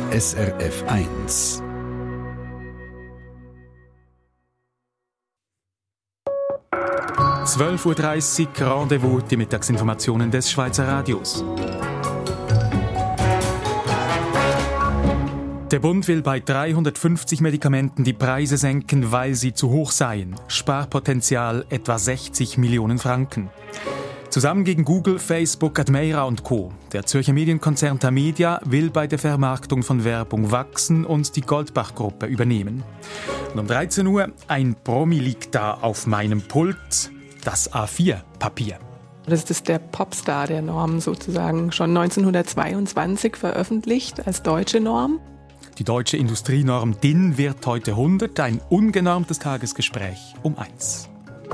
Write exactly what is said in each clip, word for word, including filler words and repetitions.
S R F eins. zwölf Uhr dreißig, Rendezvous, die Mittagsinformationen des Schweizer Radios. Der Bund will bei dreihundertfünfzig Medikamenten die Preise senken, weil sie zu hoch seien. Sparpotenzial etwa sechzig Millionen Franken. Zusammen gegen Google, Facebook, Admeira und Co. Der Zürcher Medienkonzern Tamedia will bei der Vermarktung von Werbung wachsen und die Goldbach-Gruppe übernehmen. Und um dreizehn Uhr, ein Promi liegt da auf meinem Pult, das A vier Papier. Das ist der Popstar der Norm sozusagen, schon neunzehnhundertzweiundzwanzig veröffentlicht als deutsche Norm. Die deutsche Industrienorm D I N wird heute hundert, ein ungenormtes Tagesgespräch um eins.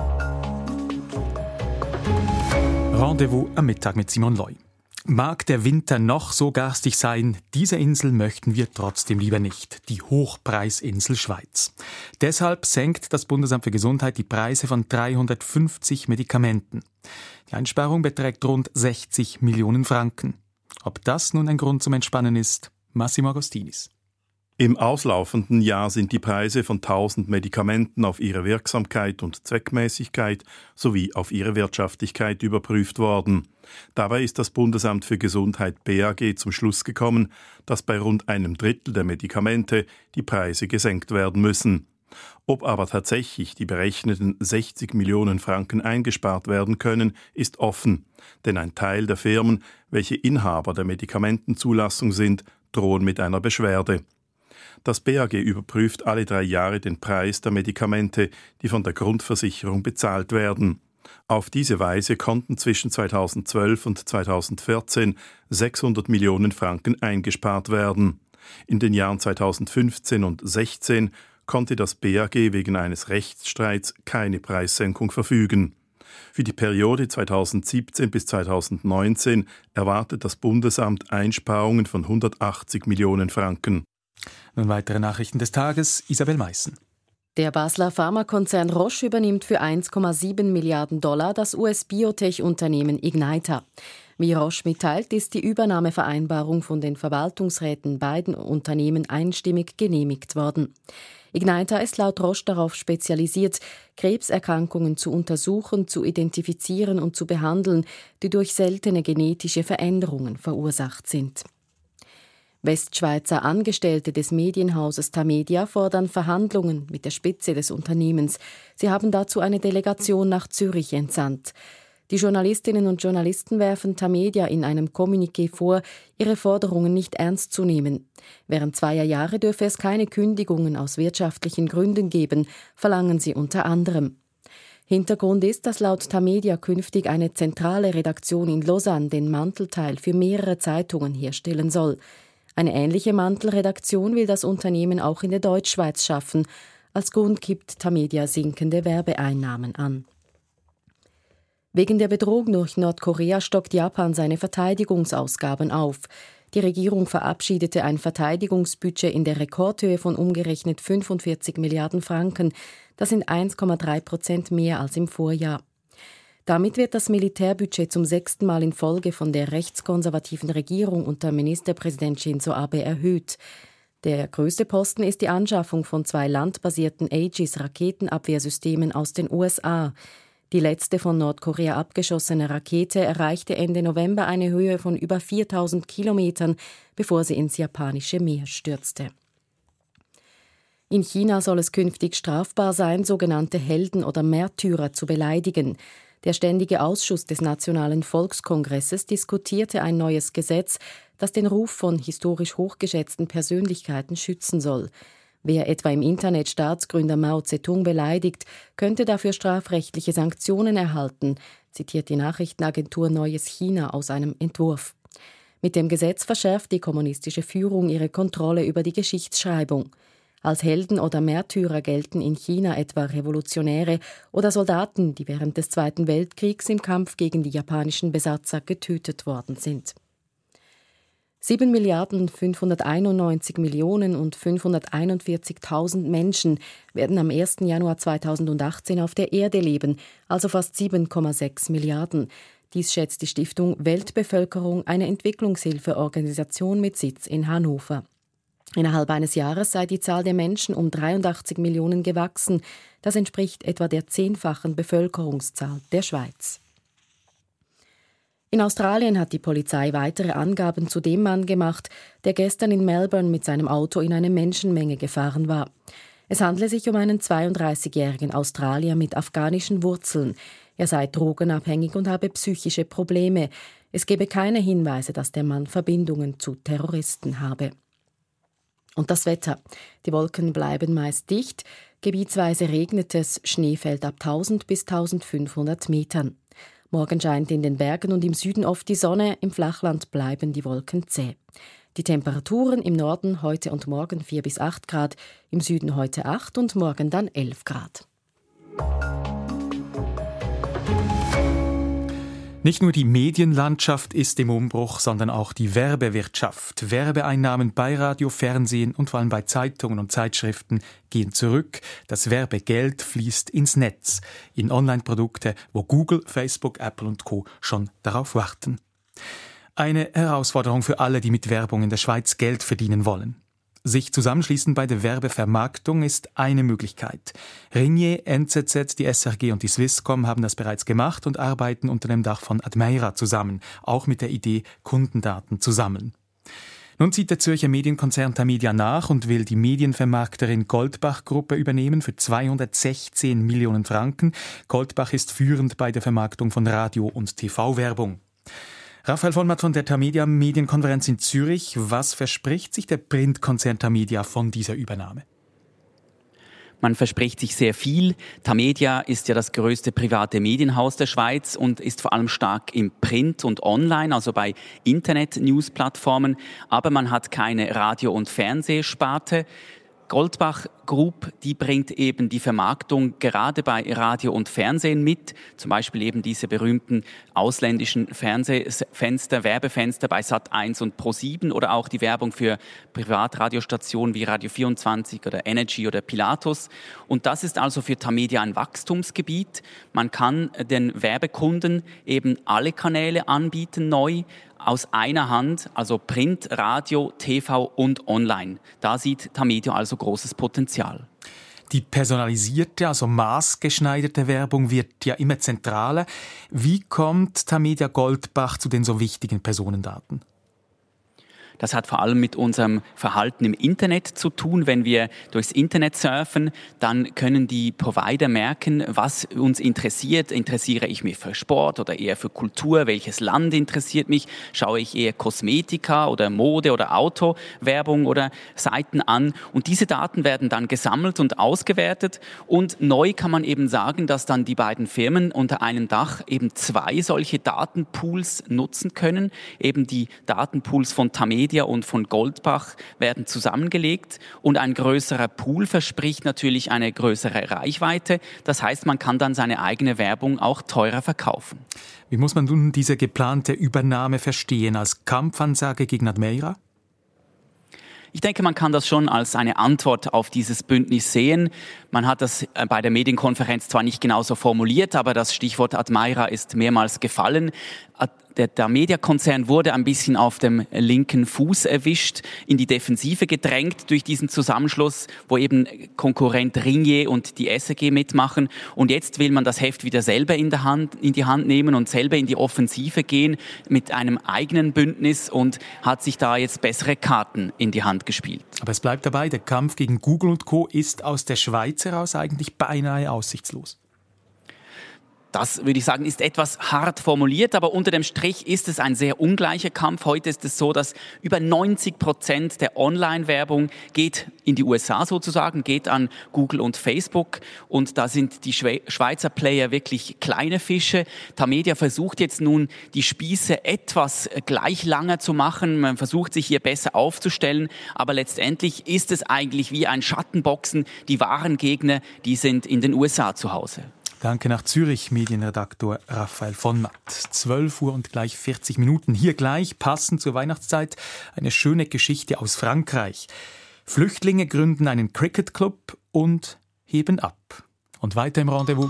Rendezvous am Mittag mit Simon Loy. Mag der Winter noch so garstig sein, diese Insel möchten wir trotzdem lieber nicht, die Hochpreisinsel Schweiz. Deshalb senkt das Bundesamt für Gesundheit die Preise von dreihundertfünfzig Medikamenten. Die Einsparung beträgt rund sechzig Millionen Franken. Ob das nun ein Grund zum Entspannen ist? Massimo Agostinis. Im auslaufenden Jahr sind die Preise von tausend Medikamenten auf ihre Wirksamkeit und Zweckmäßigkeit sowie auf ihre Wirtschaftlichkeit überprüft worden. Dabei ist das Bundesamt für Gesundheit B A G zum Schluss gekommen, dass bei rund einem Drittel der Medikamente die Preise gesenkt werden müssen. Ob aber tatsächlich die berechneten sechzig Millionen Franken eingespart werden können, ist offen. Denn ein Teil der Firmen, welche Inhaber der Medikamentenzulassung sind, drohen mit einer Beschwerde. Das B A G überprüft alle drei Jahre den Preis der Medikamente, die von der Grundversicherung bezahlt werden. Auf diese Weise konnten zwischen zweitausendzwölf und zweitausendvierzehn sechshundert Millionen Franken eingespart werden. In den Jahren zweitausendfünfzehn und zweitausendsechzehn konnte das B A G wegen eines Rechtsstreits keine Preissenkung verfügen. Für die Periode zweitausendsiebzehn bis zweitausendneunzehn erwartet das Bundesamt Einsparungen von hundertachtzig Millionen Franken. Nun weitere Nachrichten des Tages, Isabel Meissen. Der Basler Pharmakonzern Roche übernimmt für eins Komma sieben Milliarden Dollar das U S-Biotech-Unternehmen Ignyta. Wie Roche mitteilt, ist die Übernahmevereinbarung von den Verwaltungsräten beiden Unternehmen einstimmig genehmigt worden. Ignyta ist laut Roche darauf spezialisiert, Krebserkrankungen zu untersuchen, zu identifizieren und zu behandeln, die durch seltene genetische Veränderungen verursacht sind. Westschweizer Angestellte des Medienhauses Tamedia fordern Verhandlungen mit der Spitze des Unternehmens. Sie haben dazu eine Delegation nach Zürich entsandt. Die Journalistinnen und Journalisten werfen Tamedia in einem Kommuniqué vor, ihre Forderungen nicht ernst zu nehmen. Während zweier Jahre dürfe es keine Kündigungen aus wirtschaftlichen Gründen geben, verlangen sie unter anderem. Hintergrund ist, dass laut Tamedia künftig eine zentrale Redaktion in Lausanne den Mantelteil für mehrere Zeitungen herstellen soll. Eine ähnliche Mantelredaktion will das Unternehmen auch in der Deutschschweiz schaffen. Als Grund gibt Tamedia sinkende Werbeeinnahmen an. Wegen der Bedrohung durch Nordkorea stockt Japan seine Verteidigungsausgaben auf. Die Regierung verabschiedete ein Verteidigungsbudget in der Rekordhöhe von umgerechnet fünfundvierzig Milliarden Franken. Das sind eins Komma drei Prozent mehr als im Vorjahr. Damit wird das Militärbudget zum sechsten Mal in Folge von der rechtskonservativen Regierung unter Ministerpräsident Shinzo Abe erhöht. Der größte Posten ist die Anschaffung von zwei landbasierten Aegis-Raketenabwehrsystemen aus den U S A. Die letzte von Nordkorea abgeschossene Rakete erreichte Ende November eine Höhe von über viertausend Kilometern, bevor sie ins japanische Meer stürzte. In China soll es künftig strafbar sein, sogenannte Helden oder Märtyrer zu beleidigen. Der Ständige Ausschuss des Nationalen Volkskongresses diskutierte ein neues Gesetz, das den Ruf von historisch hochgeschätzten Persönlichkeiten schützen soll. Wer etwa im Internet Staatsgründer Mao Zedong beleidigt, könnte dafür strafrechtliche Sanktionen erhalten, zitiert die Nachrichtenagentur Neues China aus einem Entwurf. Mit dem Gesetz verschärft die kommunistische Führung ihre Kontrolle über die Geschichtsschreibung. Als Helden oder Märtyrer gelten in China etwa Revolutionäre oder Soldaten, die während des Zweiten Weltkriegs im Kampf gegen die japanischen Besatzer getötet worden sind. sieben Milliarden fünfhunderteinundneunzig Millionen und fünfhunderteinundvierzigtausend Menschen werden am ersten Januar zweitausendachtzehn auf der Erde leben, also fast sieben Komma sechs Milliarden. Dies schätzt die Stiftung Weltbevölkerung, eine Entwicklungshilfeorganisation mit Sitz in Hannover. Innerhalb eines Jahres sei die Zahl der Menschen um dreiundachtzig Millionen gewachsen. Das entspricht etwa der zehnfachen Bevölkerungszahl der Schweiz. In Australien hat die Polizei weitere Angaben zu dem Mann gemacht, der gestern in Melbourne mit seinem Auto in eine Menschenmenge gefahren war. Es handle sich um einen zweiunddreißigjährigen Australier mit afghanischen Wurzeln. Er sei drogenabhängig und habe psychische Probleme. Es gebe keine Hinweise, dass der Mann Verbindungen zu Terroristen habe. Und das Wetter. Die Wolken bleiben meist dicht. Gebietsweise regnet es, Schnee fällt ab tausend bis eintausendfünfhundert Metern. Morgen scheint in den Bergen und im Süden oft die Sonne, im Flachland bleiben die Wolken zäh. Die Temperaturen im Norden heute und morgen vier bis acht Grad, im Süden heute acht und morgen dann elf Grad. Nicht nur die Medienlandschaft ist im Umbruch, sondern auch die Werbewirtschaft. Werbeeinnahmen bei Radio, Fernsehen und vor allem bei Zeitungen und Zeitschriften gehen zurück. Das Werbegeld fließt ins Netz, in Online-Produkte, wo Google, Facebook, Apple und Co. schon darauf warten. Eine Herausforderung für alle, die mit Werbung in der Schweiz Geld verdienen wollen. Sich zusammenschließen bei der Werbevermarktung ist eine Möglichkeit. Ringier, N Z Z, die S R G und die Swisscom haben das bereits gemacht und arbeiten unter dem Dach von Admeira zusammen, auch mit der Idee, Kundendaten zu sammeln. Nun zieht der Zürcher Medienkonzern Tamedia nach und will die Medienvermarkterin Goldbach-Gruppe übernehmen für zweihundertsechzehn Millionen Franken. Goldbach ist führend bei der Vermarktung von Radio- und T V-Werbung. Raphael von Matt von der Tamedia Medienkonferenz in Zürich. Was verspricht sich der Printkonzern Tamedia von dieser Übernahme? Man verspricht sich sehr viel. Tamedia ist ja das größte private Medienhaus der Schweiz und ist vor allem stark im Print und Online, also bei Internet-News-Plattformen. Aber man hat keine Radio- und Fernsehsparte. Goldbach Group, die bringt eben die Vermarktung gerade bei Radio und Fernsehen mit, zum Beispiel eben diese berühmten ausländischen Fernsehfenster, Werbefenster bei Sat eins und Pro sieben oder auch die Werbung für Privatradiostationen wie Radio vierundzwanzig oder Energy oder Pilatus. Und das ist also für Tamedia ein Wachstumsgebiet. Man kann den Werbekunden eben alle Kanäle anbieten neu, aus einer Hand, also Print, Radio, T V und Online. Da sieht Tamedia also großes Potenzial. Die personalisierte, also maßgeschneiderte Werbung wird ja immer zentraler. Wie kommt Tamedia Goldbach zu den so wichtigen Personendaten? Das hat vor allem mit unserem Verhalten im Internet zu tun. Wenn wir durchs Internet surfen, dann können die Provider merken, was uns interessiert. Interessiere ich mich für Sport oder eher für Kultur? Welches Land interessiert mich? Schaue ich eher Kosmetika oder Mode oder Autowerbung oder Seiten an? Und diese Daten werden dann gesammelt und ausgewertet. Und neu kann man eben sagen, dass dann die beiden Firmen unter einem Dach eben zwei solche Datenpools nutzen können. Eben die Datenpools von Tamedia und von Goldbach werden zusammengelegt und ein größerer Pool verspricht natürlich eine größere Reichweite. Das heißt, man kann dann seine eigene Werbung auch teurer verkaufen. Wie muss man nun diese geplante Übernahme verstehen? Als Kampfansage gegen Admeira? Ich denke, man kann das schon als eine Antwort auf dieses Bündnis sehen. Man hat das bei der Medienkonferenz zwar nicht genauso formuliert, aber das Stichwort Admeira ist mehrmals gefallen. Der, der Mediakonzern wurde ein bisschen auf dem linken Fuß erwischt, in die Defensive gedrängt durch diesen Zusammenschluss, wo eben Konkurrent Ringier und die S R G mitmachen. Und jetzt will man das Heft wieder selber in, der Hand, in die Hand nehmen und selber in die Offensive gehen mit einem eigenen Bündnis und hat sich da jetzt bessere Karten in die Hand gespielt. Aber es bleibt dabei, der Kampf gegen Google und Co. ist aus der Schweiz heraus eigentlich beinahe aussichtslos. Das, würde ich sagen, ist etwas hart formuliert, aber unter dem Strich ist es ein sehr ungleicher Kampf. Heute ist es so, dass über neunzig Prozent der Online-Werbung geht in die U S A sozusagen, geht an Google und Facebook. Und da sind die Schweizer Player wirklich kleine Fische. Tamedia versucht jetzt nun, die Spieße etwas gleich langer zu machen. Man versucht, sich hier besser aufzustellen. Aber letztendlich ist es eigentlich wie ein Schattenboxen. Die wahren Gegner, die sind in den U S A zu Hause. Danke nach Zürich, Medienredaktor Raphael von Matt. zwölf Uhr und gleich vierzig Minuten. Hier gleich, passend zur Weihnachtszeit, eine schöne Geschichte aus Frankreich. Flüchtlinge gründen einen Cricket-Club und heben ab. Und weiter im Rendezvous.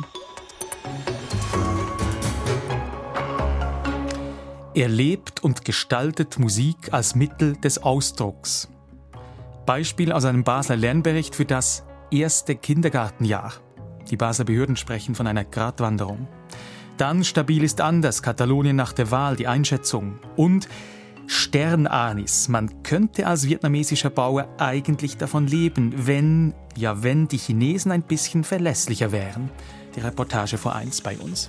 Er lebt und gestaltet Musik als Mittel des Ausdrucks. Beispiel aus einem Basler Lernbericht für das erste Kindergartenjahr. Die Basler Behörden sprechen von einer Gratwanderung. Dann stabil ist anders, Katalonien nach der Wahl, die Einschätzung. Und Sternanis. Man könnte als vietnamesischer Bauer eigentlich davon leben, wenn, ja wenn die Chinesen ein bisschen verlässlicher wären. Die Reportage vor eins bei uns.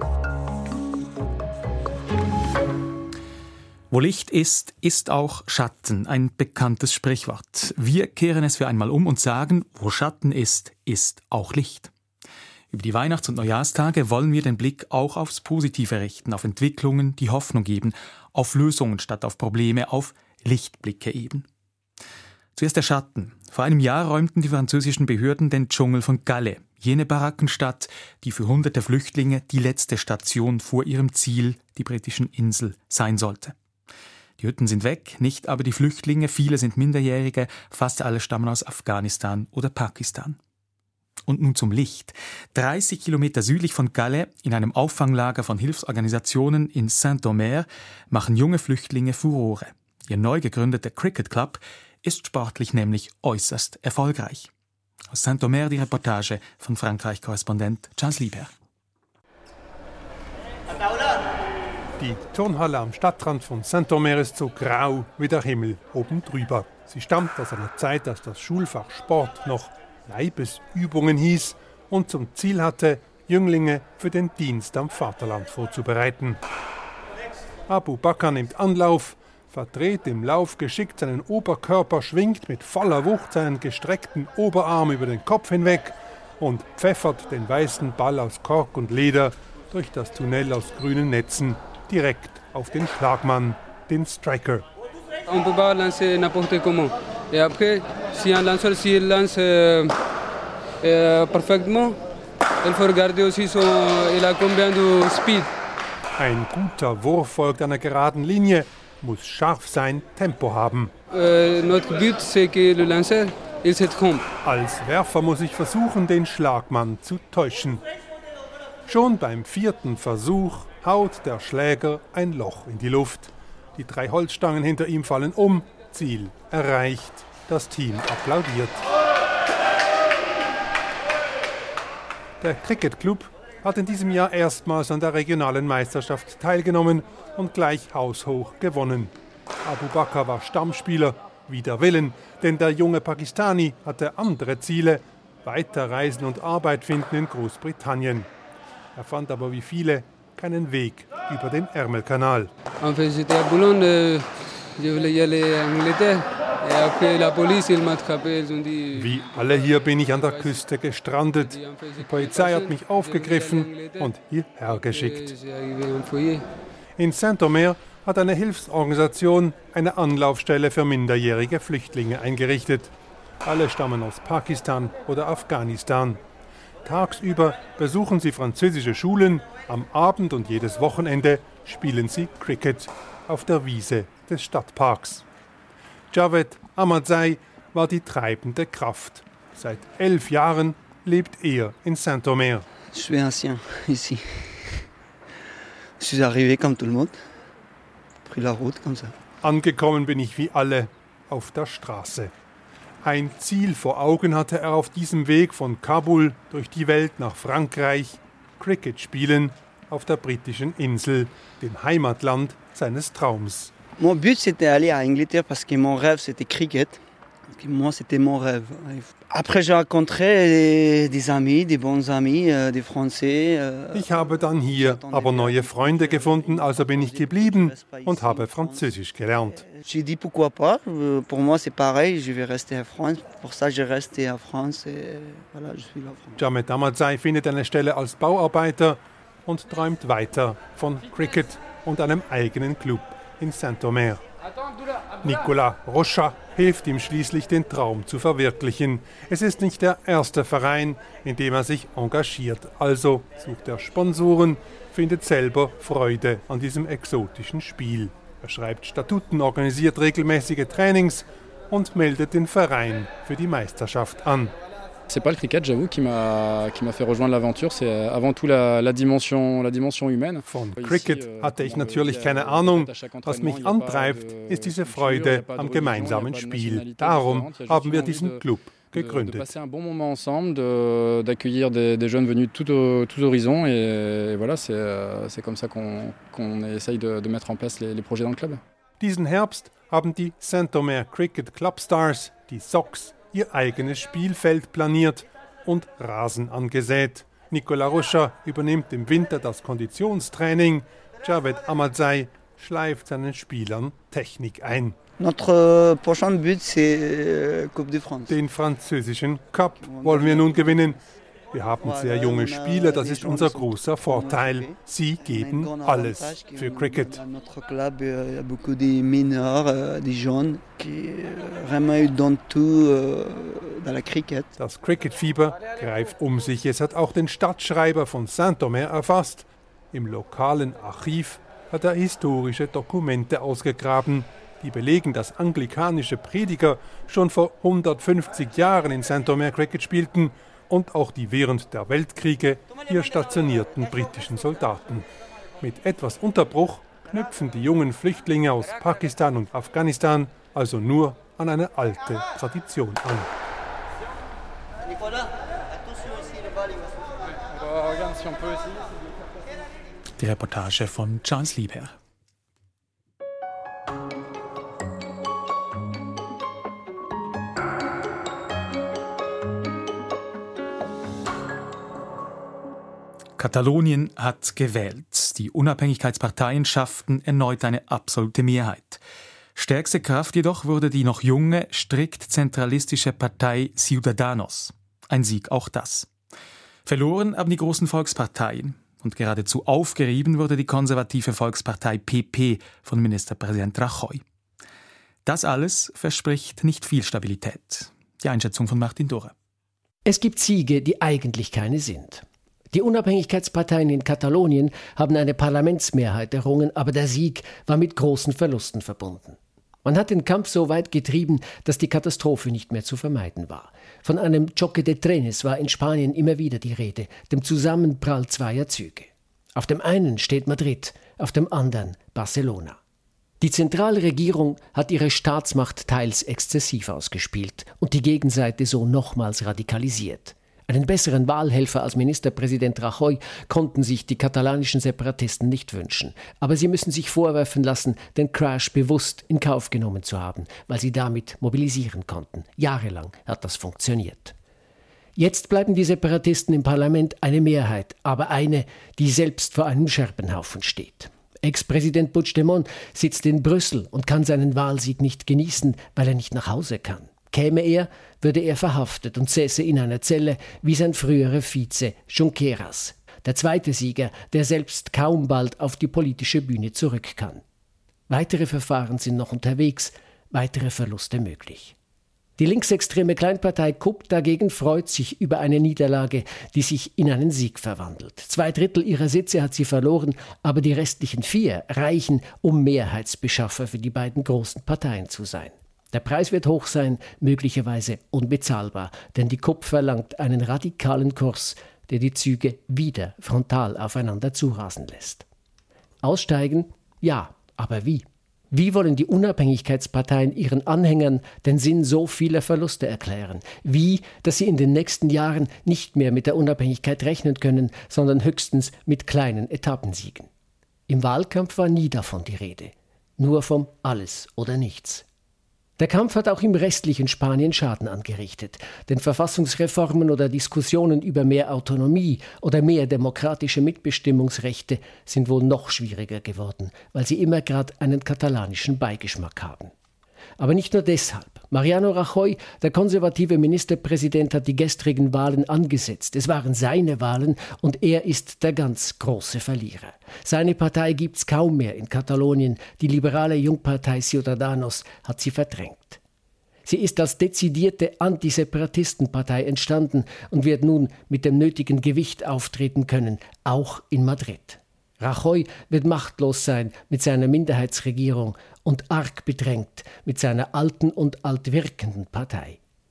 Wo Licht ist, ist auch Schatten, ein bekanntes Sprichwort. Wir kehren es für einmal um und sagen, wo Schatten ist, ist auch Licht. Über die Weihnachts- und Neujahrstage wollen wir den Blick auch aufs Positive richten, auf Entwicklungen, die Hoffnung geben, auf Lösungen statt auf Probleme, auf Lichtblicke eben. Zuerst der Schatten. Vor einem Jahr räumten die französischen Behörden den Dschungel von Calais, jene Barackenstadt, die für hunderte Flüchtlinge die letzte Station vor ihrem Ziel, die britischen Insel, sein sollte. Die Hütten sind weg, nicht aber die Flüchtlinge, viele sind Minderjährige, fast alle stammen aus Afghanistan oder Pakistan. Und nun zum Licht. dreißig Kilometer südlich von Calais, in einem Auffanglager von Hilfsorganisationen in Saint-Omer, machen junge Flüchtlinge Furore. Ihr neu gegründeter Cricket Club ist sportlich nämlich äußerst erfolgreich. Aus Saint-Omer die Reportage von Frankreich-Korrespondent Charles Lieber. Die Turnhalle am Stadtrand von Saint-Omer ist so grau wie der Himmel oben drüber. Sie stammt aus einer Zeit, als das Schulfach Sport noch Leibesübungen hieß und zum Ziel hatte, Jünglinge für den Dienst am Vaterland vorzubereiten. Abu Bakr nimmt Anlauf, verdreht im Lauf geschickt seinen Oberkörper, schwingt mit voller Wucht seinen gestreckten Oberarm über den Kopf hinweg und pfeffert den weißen Ball aus Kork und Leder durch das Tunnel aus grünen Netzen direkt auf den Schlagmann, den Striker. On peut pas lancer n'importe comment. Et après, si un lanceur s'il lance euh, euh, parfaitement, il faut regarder aussi son, il a combien de speed. Ein guter Wurf folgt einer geraden Linie, muss scharf sein, Tempo haben. Euh, notre but, c'est que le lanceur, il se trompe. Als Werfer muss ich versuchen, den Schlagmann zu täuschen. Schon beim vierten Versuch haut der Schläger ein Loch in die Luft. Die drei Holzstangen hinter ihm fallen um. Ziel erreicht. Das Team applaudiert. Der Cricket Club hat in diesem Jahr erstmals an der regionalen Meisterschaft teilgenommen und gleich haushoch gewonnen. Abu Bakr war Stammspieler, wider Willen, denn der junge Pakistani hatte andere Ziele, weiterreisen und Arbeit finden in Großbritannien. Er fand aber wie viele keinen Weg über den Ärmelkanal. Wie alle hier bin ich an der Küste gestrandet. Die Polizei hat mich aufgegriffen und hierher geschickt. In Saint-Omer hat eine Hilfsorganisation eine Anlaufstelle für minderjährige Flüchtlinge eingerichtet. Alle stammen aus Pakistan oder Afghanistan. Tagsüber besuchen sie französische Schulen, am Abend und jedes Wochenende spielen sie Cricket auf der Wiese des Stadtparks. Javed Ahmadzai war die treibende Kraft. Seit elf Jahren lebt er in Saint-Omer. Je suis ancien ici. Je suis arrivé comme tout le monde. Pris la route comme ça. Angekommen bin ich wie alle auf der Straße. Ein Ziel vor Augen hatte er auf diesem Weg von Kabul durch die Welt nach Frankreich, Cricket spielen auf der britischen Insel, dem Heimatland seines Traums. Mon but c'était aller à Angleterre parce que mon rêve c'était cricket. Moi c'était mon rêve. Après j'ai rencontré des amis, des bons amis, des Français. Ich habe dann hier aber neue Freunde gefunden, also bin ich geblieben und habe Französisch gelernt. J'ai dit pourquoi pas. Pour moi c'est pareil, je vais rester en France. Pour ça j'ai resté en France et voilà, je suis là. Javed Ahmadzai findet eine Stelle als Bauarbeiter und träumt weiter von Cricket und einem eigenen Club in Saint-Omer. Nicolas Rocha hilft ihm schließlich, den Traum zu verwirklichen. Es ist nicht der erste Verein, in dem er sich engagiert. Also sucht er Sponsoren, findet selber Freude an diesem exotischen Spiel. Er schreibt Statuten, organisiert regelmäßige Trainings und meldet den Verein für die Meisterschaft an. C'est pas le cricket, j'avoue, qui m'a qui m'a fait rejoindre l'aventure. C'est avant tout la, la dimension la dimension humaine. Von Cricket hatte ich natürlich keine Ahnung. Was mich antreibt, ist diese Freude am gemeinsamen Spiel. Darum haben wir diesen Club gegründet. De passer un bon moment ensemble, de, d'accueillir des, des jeunes venus de tous tous horizons et, et voilà, c'est c'est comme ça qu'on qu'on essaye de, de mettre en place les, les projets dans le club. Diesen Herbst haben die Saint-Omer Cricket Club Stars, die Sox, ihr eigenes Spielfeld planiert und Rasen angesät. Nicolas Rocha übernimmt im Winter das Konditionstraining. Javed Ahmadzai schleift seinen Spielern Technik ein. Notre prochain but, c'est Coupe de France. Den französischen Cup wollen wir nun gewinnen. Wir haben sehr junge Spieler, das ist unser großer Vorteil. Sie geben alles für Cricket. Notre club, il y a beaucoup de mineurs, des jeunes qui vraiment donnent tout dans la cricket. Das Cricket-Fieber greift um sich. Es hat auch den Stadtschreiber von Saint-Omer erfasst. Im lokalen Archiv hat er historische Dokumente ausgegraben. Die belegen, dass anglikanische Prediger schon vor hundertfünfzig Jahren in Saint-Omer Cricket spielten und auch die während der Weltkriege hier stationierten britischen Soldaten. Mit etwas Unterbruch knüpfen die jungen Flüchtlinge aus Pakistan und Afghanistan also nur an eine alte Tradition an. Die Reportage von Charles Lieber. Katalonien hat gewählt. Die Unabhängigkeitsparteien schafften erneut eine absolute Mehrheit. Stärkste Kraft jedoch wurde die noch junge, strikt zentralistische Partei Ciudadanos. Ein Sieg auch das. Verloren haben die großen Volksparteien. Und geradezu aufgerieben wurde die konservative Volkspartei P P von Ministerpräsident Rajoy. Das alles verspricht nicht viel Stabilität. Die Einschätzung von Martin Dora. Es gibt Siege, die eigentlich keine sind. Die Unabhängigkeitsparteien in Katalonien haben eine Parlamentsmehrheit errungen, aber der Sieg war mit großen Verlusten verbunden. Man hat den Kampf so weit getrieben, dass die Katastrophe nicht mehr zu vermeiden war. Von einem Choque de trenes war in Spanien immer wieder die Rede, dem Zusammenprall zweier Züge. Auf dem einen steht Madrid, auf dem anderen Barcelona. Die Zentralregierung hat ihre Staatsmacht teils exzessiv ausgespielt und die Gegenseite so nochmals radikalisiert. Einen besseren Wahlhelfer als Ministerpräsident Rajoy konnten sich die katalanischen Separatisten nicht wünschen. Aber sie müssen sich vorwerfen lassen, den Crash bewusst in Kauf genommen zu haben, weil sie damit mobilisieren konnten. Jahrelang hat das funktioniert. Jetzt bleiben die Separatisten im Parlament eine Mehrheit, aber eine, die selbst vor einem Scherbenhaufen steht. Ex-Präsident Puigdemont sitzt in Brüssel und kann seinen Wahlsieg nicht genießen, weil er nicht nach Hause kann. Käme er, würde er verhaftet und säße in einer Zelle wie sein früherer Vize Junqueras, der zweite Sieger, der selbst kaum bald auf die politische Bühne zurück kann. Weitere Verfahren sind noch unterwegs, weitere Verluste möglich. Die linksextreme Kleinpartei C U P dagegen freut sich über eine Niederlage, die sich in einen Sieg verwandelt. Zwei Drittel ihrer Sitze hat sie verloren, aber die restlichen vier reichen, um Mehrheitsbeschaffer für die beiden großen Parteien zu sein. Der Preis wird hoch sein, möglicherweise unbezahlbar, denn die C U P verlangt einen radikalen Kurs, der die Züge wieder frontal aufeinander zurasen lässt. Aussteigen? Ja, aber wie? Wie wollen die Unabhängigkeitsparteien ihren Anhängern den Sinn so vieler Verluste erklären? Wie, dass sie in den nächsten Jahren nicht mehr mit der Unabhängigkeit rechnen können, sondern höchstens mit kleinen Etappensiegen? Im Wahlkampf war nie davon die Rede, nur vom Alles oder Nichts. Der Kampf hat auch im restlichen Spanien Schaden angerichtet, denn Verfassungsreformen oder Diskussionen über mehr Autonomie oder mehr demokratische Mitbestimmungsrechte sind wohl noch schwieriger geworden, weil sie immer gerade einen katalanischen Beigeschmack haben. Aber nicht nur deshalb. Mariano Rajoy, der konservative Ministerpräsident, hat die gestrigen Wahlen angesetzt. Es waren seine Wahlen und er ist der ganz große Verlierer. Seine Partei gibt's kaum mehr in Katalonien. Die liberale Jungpartei Ciudadanos hat sie verdrängt. Sie ist als dezidierte Antiseparatistenpartei entstanden und wird nun mit dem nötigen Gewicht auftreten können, auch in Madrid. Rajoy wird machtlos sein mit seiner Minderheitsregierung und arg bedrängt mit seiner alten und altwirkenden Partei.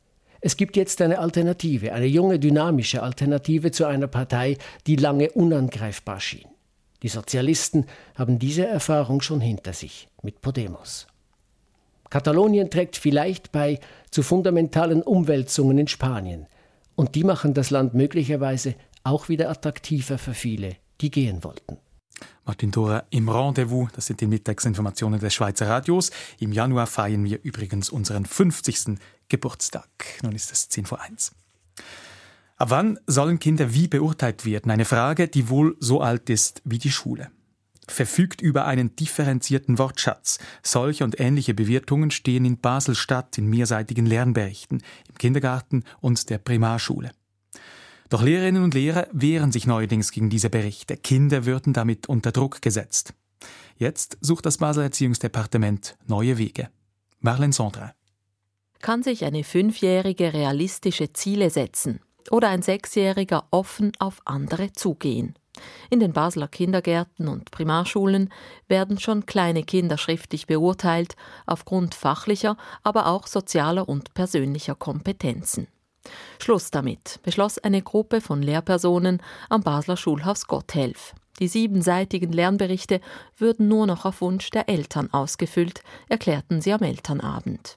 Es gibt jetzt eine Alternative, eine junge, dynamische Alternative zu einer Partei, die lange unangreifbar schien. Die Sozialisten haben diese Erfahrung schon hinter sich mit Podemos. Katalonien trägt vielleicht bei zu fundamentalen Umwälzungen in Spanien. Und die machen das Land möglicherweise auch wieder attraktiver für viele, die gehen wollten. Martin Thora im Rendezvous, das sind die Mittagsinformationen des Schweizer Radios. Im Januar feiern wir übrigens unseren fünfzigsten Geburtstag. Nun ist es zehn vor eins. Ab wann sollen Kinder wie beurteilt werden? Eine Frage, die wohl so alt ist wie die Schule. Verfügt über einen differenzierten Wortschatz. Solche und ähnliche Bewertungen stehen in Basel-Stadt in mehrseitigen Lernberichten, im Kindergarten und der Primarschule. Doch Lehrerinnen und Lehrer wehren sich neuerdings gegen diese Berichte. Kinder würden damit unter Druck gesetzt. Jetzt sucht das Basler Erziehungsdepartement neue Wege. Marlene Sondra. Kann sich eine Fünfjährige realistische Ziele setzen oder ein Sechsjähriger offen auf andere zugehen? In den Basler Kindergärten und Primarschulen werden schon kleine Kinder schriftlich beurteilt, aufgrund fachlicher, aber auch sozialer und persönlicher Kompetenzen. Schluss damit, beschloss eine Gruppe von Lehrpersonen am Basler Schulhaus Gotthelf. Die siebenseitigen Lernberichte würden nur noch auf Wunsch der Eltern ausgefüllt, erklärten sie am Elternabend.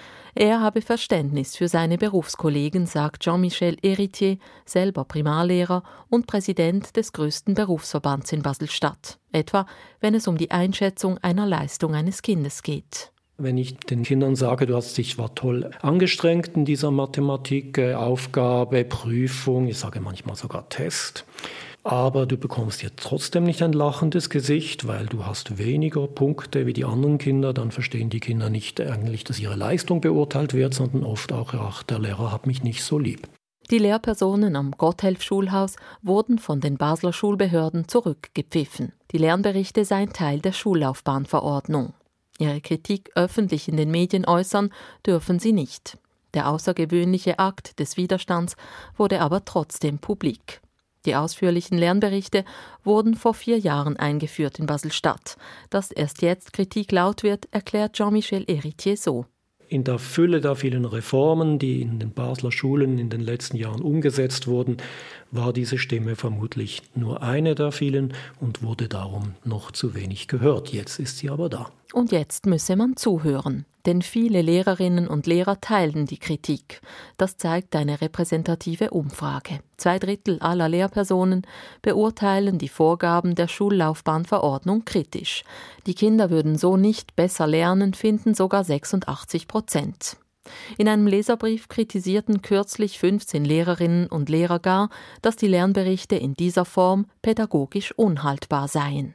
Er habe Verständnis für seine Berufskollegen, sagt Jean-Michel Héritier, selber Primarlehrer und Präsident des größten Berufsverbands in Basel-Stadt, etwa wenn es um die Einschätzung einer Leistung eines Kindes geht. Wenn ich den Kindern sage, du hast dich zwar toll angestrengt in dieser Mathematik, Aufgabe, Prüfung, ich sage manchmal sogar Test, aber du bekommst jetzt trotzdem nicht ein lachendes Gesicht, weil du hast weniger Punkte wie die anderen Kinder, dann verstehen die Kinder nicht eigentlich, dass ihre Leistung beurteilt wird, sondern oft auch, ach, der Lehrer hat mich nicht so lieb. Die Lehrpersonen am Gotthelf-Schulhaus wurden von den Basler Schulbehörden zurückgepfiffen. Die Lernberichte seien Teil der Schullaufbahnverordnung. Ihre Kritik öffentlich in den Medien äußern dürfen sie nicht. Der außergewöhnliche Akt des Widerstands wurde aber trotzdem publik. Die ausführlichen Lernberichte wurden vor vier Jahren eingeführt in Basel-Stadt. Dass erst jetzt Kritik laut wird, erklärt Jean-Michel Héritier so. In der Fülle der vielen Reformen, die in den Basler Schulen in den letzten Jahren umgesetzt wurden, war diese Stimme vermutlich nur eine der vielen und wurde darum noch zu wenig gehört. Jetzt ist sie aber da. Und jetzt müsse man zuhören. Denn viele Lehrerinnen und Lehrer teilen die Kritik. Das zeigt eine repräsentative Umfrage. Zwei Drittel aller Lehrpersonen beurteilen die Vorgaben der Schullaufbahnverordnung kritisch. Die Kinder würden so nicht besser lernen, finden sogar sechsundachtzig Prozent. In einem Leserbrief kritisierten kürzlich fünfzehn Lehrerinnen und Lehrer gar, dass die Lernberichte in dieser Form pädagogisch unhaltbar seien.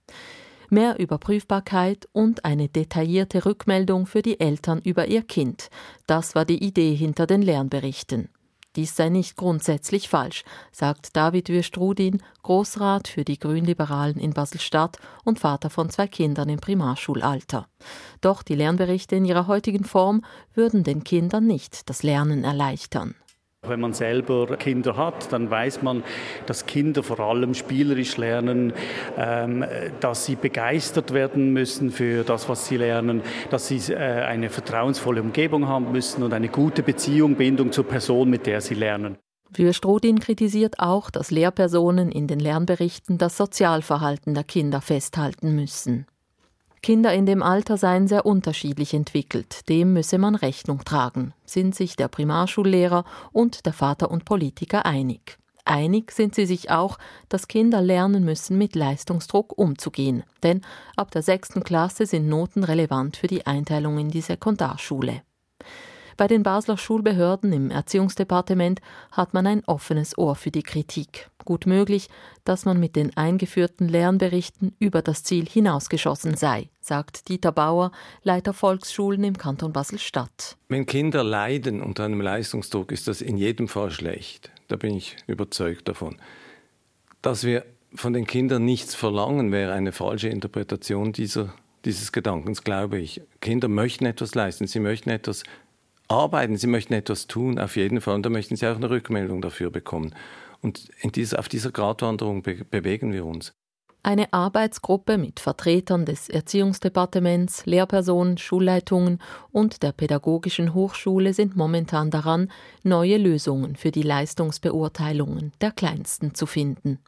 Mehr Überprüfbarkeit und eine detaillierte Rückmeldung für die Eltern über ihr Kind. Das war die Idee hinter den Lernberichten. Dies sei nicht grundsätzlich falsch, sagt David Wüstrudin, Grossrat für die Grünliberalen in Basel-Stadt und Vater von zwei Kindern im Primarschulalter. Doch die Lernberichte in ihrer heutigen Form würden den Kindern nicht das Lernen erleichtern. Wenn man selber Kinder hat, dann weiß man, dass Kinder vor allem spielerisch lernen, ähm, dass sie begeistert werden müssen für das, was sie lernen, dass sie äh, eine vertrauensvolle Umgebung haben müssen und eine gute Beziehung, Bindung zur Person, mit der sie lernen. Wüstrudin kritisiert auch, dass Lehrpersonen in den Lernberichten das Sozialverhalten der Kinder festhalten müssen. Kinder in dem Alter seien sehr unterschiedlich entwickelt. Dem müsse man Rechnung tragen, sind sich der Primarschullehrer und der Vater und Politiker einig. Einig sind sie sich auch, dass Kinder lernen müssen, mit Leistungsdruck umzugehen. Denn ab der sechsten Klasse sind Noten relevant für die Einteilung in die Sekundarschule. Bei den Basler Schulbehörden im Erziehungsdepartement hat man ein offenes Ohr für die Kritik. Gut möglich, dass man mit den eingeführten Lernberichten über das Ziel hinausgeschossen sei, sagt Dieter Bauer, Leiter Volksschulen im Kanton Basel-Stadt. Wenn Kinder leiden unter einem Leistungsdruck, ist das in jedem Fall schlecht. Da bin ich überzeugt davon. Dass wir von den Kindern nichts verlangen, wäre eine falsche Interpretation dieser, dieses Gedankens, glaube ich. Kinder möchten etwas leisten, sie möchten etwas arbeiten, sie möchten etwas tun, auf jeden Fall. Und da möchten sie auch eine Rückmeldung dafür bekommen. Und in dieser, auf dieser Gratwanderung be- bewegen wir uns. Eine Arbeitsgruppe mit Vertretern des Erziehungsdepartements, Lehrpersonen, Schulleitungen und der Pädagogischen Hochschule sind momentan daran, neue Lösungen für die Leistungsbeurteilungen der Kleinsten zu finden.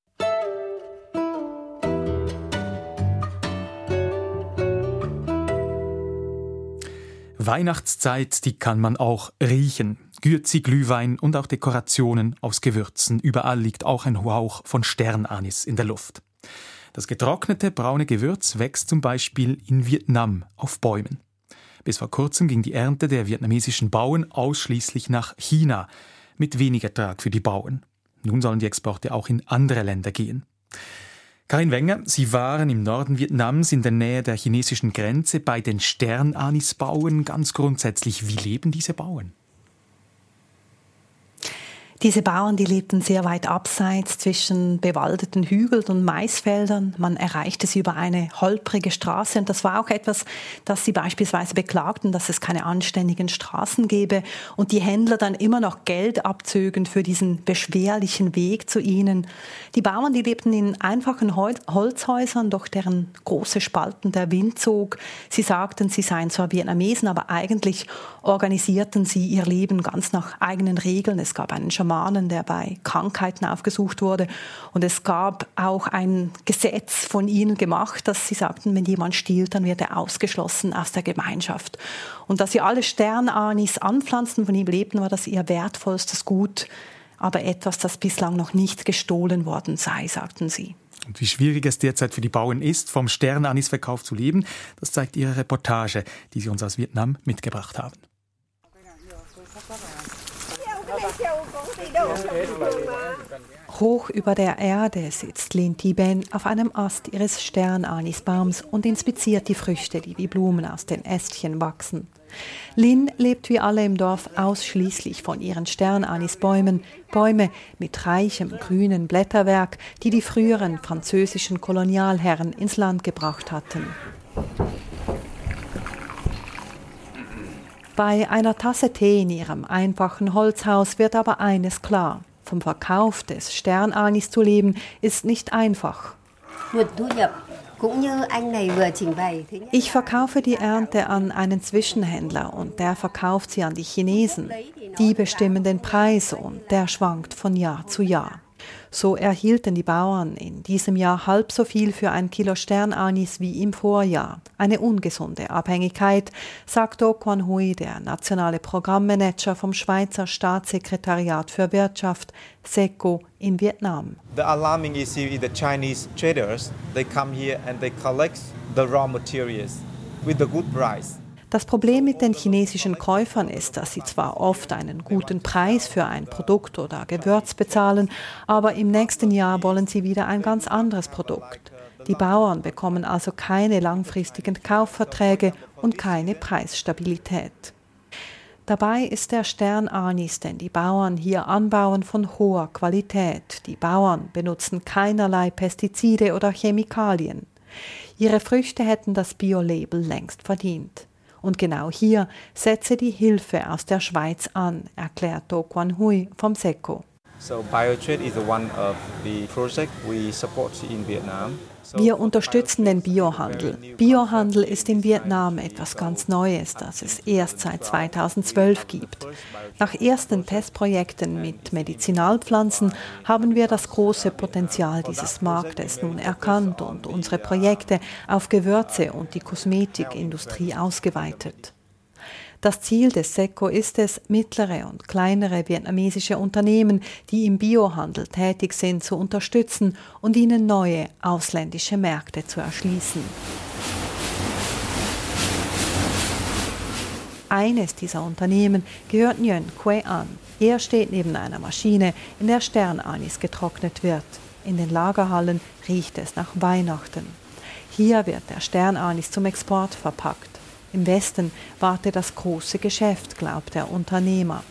Weihnachtszeit, die kann man auch riechen. Gürzi, Glühwein und auch Dekorationen aus Gewürzen. Überall liegt auch ein Hauch von Sternanis in der Luft. Das getrocknete braune Gewürz wächst zum Beispiel in Vietnam auf Bäumen. Bis vor kurzem ging die Ernte der vietnamesischen Bauern ausschließlich nach China, mit wenig Ertrag für die Bauern. Nun sollen die Exporte auch in andere Länder gehen. Karin Wenger, Sie waren im Norden Vietnams in der Nähe der chinesischen Grenze bei den Sternanisbauern. Ganz grundsätzlich, wie leben diese Bauern? Diese Bauern, die lebten sehr weit abseits zwischen bewaldeten Hügeln und Maisfeldern. Man erreichte sie über eine holprige Straße. Und das war auch etwas, das sie beispielsweise beklagten, dass es keine anständigen Straßen gäbe und die Händler dann immer noch Geld abzögen für diesen beschwerlichen Weg zu ihnen. Die Bauern, die lebten in einfachen Hol- Holzhäusern, durch deren große Spalten der Wind zog. Sie sagten, sie seien zwar Vietnamesen, aber eigentlich organisierten sie ihr Leben ganz nach eigenen Regeln. Es gab einen Schaman, der bei Krankheiten aufgesucht wurde. Und es gab auch ein Gesetz von ihnen gemacht, dass sie sagten, wenn jemand stiehlt, dann wird er ausgeschlossen aus der Gemeinschaft. Und dass sie alle Sternanis anpflanzten, von ihm lebten, war das ihr wertvollstes Gut, aber etwas, das bislang noch nicht gestohlen worden sei, sagten sie. Und wie schwierig es derzeit für die Bauern ist, vom Sternanisverkauf zu leben, das zeigt Ihre Reportage, die Sie uns aus Vietnam mitgebracht haben. Hoch über der Erde sitzt Lin Thi-Ben auf einem Ast ihres Sternanisbaums und inspiziert die Früchte, die wie Blumen aus den Ästchen wachsen. Lin lebt wie alle im Dorf ausschließlich von ihren Sternanisbäumen, Bäume mit reichem grünen Blätterwerk, die die früheren französischen Kolonialherren ins Land gebracht hatten. Bei einer Tasse Tee in ihrem einfachen Holzhaus wird aber eines klar: Vom Verkauf des Sternanis zu leben, ist nicht einfach. Ich verkaufe die Ernte an einen Zwischenhändler und der verkauft sie an die Chinesen. Die bestimmen den Preis und der schwankt von Jahr zu Jahr. So erhielten die Bauern in diesem Jahr halb so viel für ein Kilo Sternanis wie im Vorjahr. Eine ungesunde Abhängigkeit, sagt Do Quan Huy, der nationale Programmmanager vom Schweizer Staatssekretariat für Wirtschaft, SECO, in Vietnam. The alarming issue is the Chinese traders. They come here and they collect the raw materials with a good price. Das Problem mit den chinesischen Käufern ist, dass sie zwar oft einen guten Preis für ein Produkt oder Gewürz bezahlen, aber im nächsten Jahr wollen sie wieder ein ganz anderes Produkt. Die Bauern bekommen also keine langfristigen Kaufverträge und keine Preisstabilität. Dabei ist der Sternanis, den die Bauern hier anbauen, von hoher Qualität. Die Bauern benutzen keinerlei Pestizide oder Chemikalien. Ihre Früchte hätten das Bio-Label längst verdient. Und genau hier setze die Hilfe aus der Schweiz an, erklärt Do Quan Huy vom SECO. So BioTrade is one of the projects we support in Vietnam. Wir unterstützen den Biohandel. Biohandel ist in Vietnam etwas ganz Neues, das es erst seit zweitausendzwölf gibt. Nach ersten Testprojekten mit Medizinalpflanzen haben wir das große Potenzial dieses Marktes nun erkannt und unsere Projekte auf Gewürze und die Kosmetikindustrie ausgeweitet. Das Ziel des SECO ist es, mittlere und kleinere vietnamesische Unternehmen, die im Biohandel tätig sind, zu unterstützen und ihnen neue ausländische Märkte zu erschließen. Eines dieser Unternehmen gehört Nguyen Quay an. Er steht neben einer Maschine, in der Sternanis getrocknet wird. In den Lagerhallen riecht es nach Weihnachten. Hier wird der Sternanis zum Export verpackt. Im Westen wartet das große Geschäft, glaubt der Unternehmer.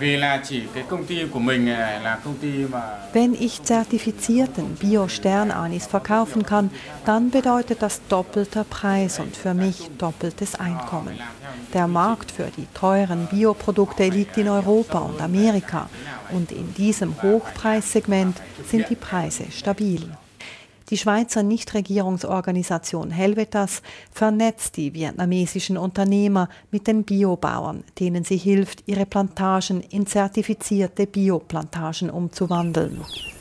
Wenn ich zertifizierten Bio-Sternanis verkaufen kann, dann bedeutet das doppelter Preis und für mich doppeltes Einkommen. Der Markt für die teuren Bioprodukte liegt in Europa und Amerika und in diesem Hochpreissegment sind die Preise stabil. Die Schweizer Nichtregierungsorganisation Helvetas vernetzt die vietnamesischen Unternehmer mit den Biobauern, denen sie hilft, ihre Plantagen in zertifizierte Bioplantagen umzuwandeln.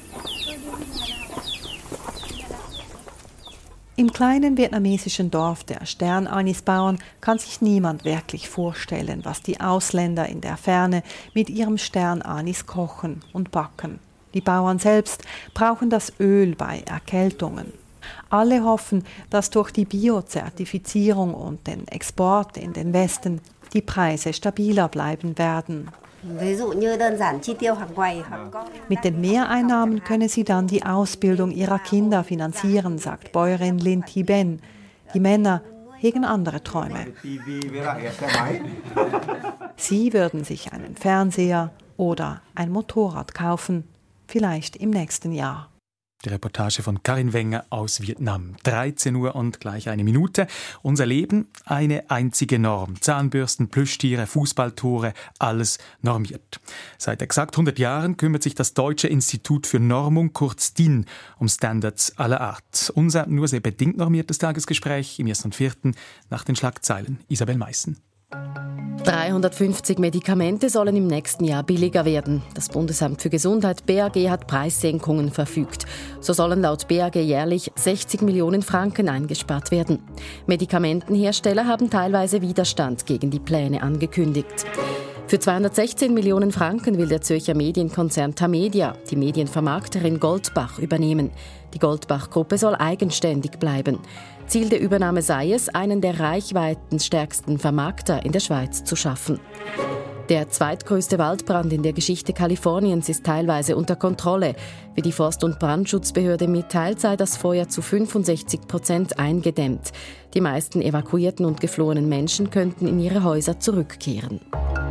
Im kleinen vietnamesischen Dorf der Sternanisbauern kann sich niemand wirklich vorstellen, was die Ausländer in der Ferne mit ihrem Sternanis kochen und backen. Die Bauern selbst brauchen das Öl bei Erkältungen. Alle hoffen, dass durch die Biozertifizierung und den Export in den Westen die Preise stabiler bleiben werden. Mit den Mehreinnahmen könne sie dann die Ausbildung ihrer Kinder finanzieren, sagt Bäuerin Lin Thi Ben. Die Männer hegen andere Träume. Sie würden sich einen Fernseher oder ein Motorrad kaufen, vielleicht im nächsten Jahr. Die Reportage von Karin Wenger aus Vietnam. dreizehn Uhr und gleich eine Minute. Unser Leben, eine einzige Norm. Zahnbürsten, Plüschtiere, Fußballtore, alles normiert. Seit exakt hundert Jahren kümmert sich das Deutsche Institut für Normung, kurz D I N, um Standards aller Art. Unser nur sehr bedingt normiertes Tagesgespräch im ersten und vierten nach den Schlagzeilen. Isabel Meissen. dreihundertfünfzig Medikamente sollen im nächsten Jahr billiger werden. Das Bundesamt für Gesundheit B A G hat Preissenkungen verfügt. So sollen laut B A G jährlich sechzig Millionen Franken eingespart werden. Medikamentenhersteller haben teilweise Widerstand gegen die Pläne angekündigt. Für zweihundertsechzehn Millionen Franken will der Zürcher Medienkonzern Tamedia die Medienvermarkterin Goldbach übernehmen. Die Goldbach-Gruppe soll eigenständig bleiben. Ziel der Übernahme sei es, einen der reichweitenstärksten Vermarkter in der Schweiz zu schaffen. Der zweitgrößte Waldbrand in der Geschichte Kaliforniens ist teilweise unter Kontrolle. Wie die Forst- und Brandschutzbehörde mitteilt, sei das Feuer zu fünfundsechzig Prozent eingedämmt. Die meisten evakuierten und geflohenen Menschen könnten in ihre Häuser zurückkehren.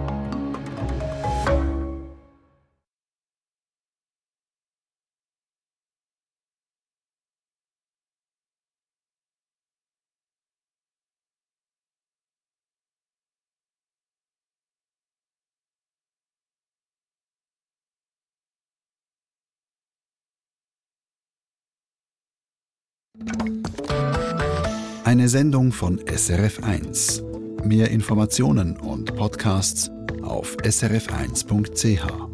Eine Sendung von S R F eins. Mehr Informationen und Podcasts auf s r f eins punkt c h.